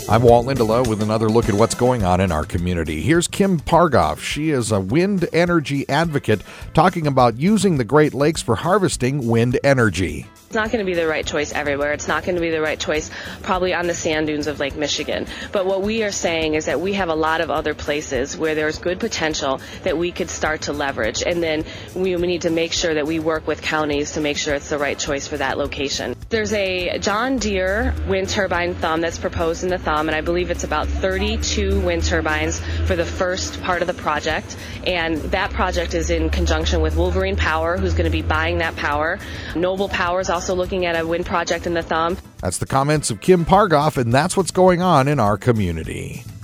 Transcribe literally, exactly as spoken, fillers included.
I'm Walt Lindelof with another look at what's going on in our community. Here's Kim Pargoff. She is a wind energy advocate talking about using the Great Lakes for harvesting wind energy. It's not going to be the right choice everywhere. It's not going to be the right choice probably on the sand dunes of Lake Michigan. But what we are saying is that we have a lot of other places where there's good potential that we could start to leverage. And then we, we need to make sure that we work with counties to make sure it's the right choice for that location. There's a John Deere wind turbine thumb that's proposed in the thumb, and I believe it's about thirty-two wind turbines for the first part of the project. And that project is in conjunction with Wolverine Power, who's going to be buying that power. Noble Power is also looking at a wind project in the thumb. That's the comments of Kim Pargoff, and that's what's going on in our community.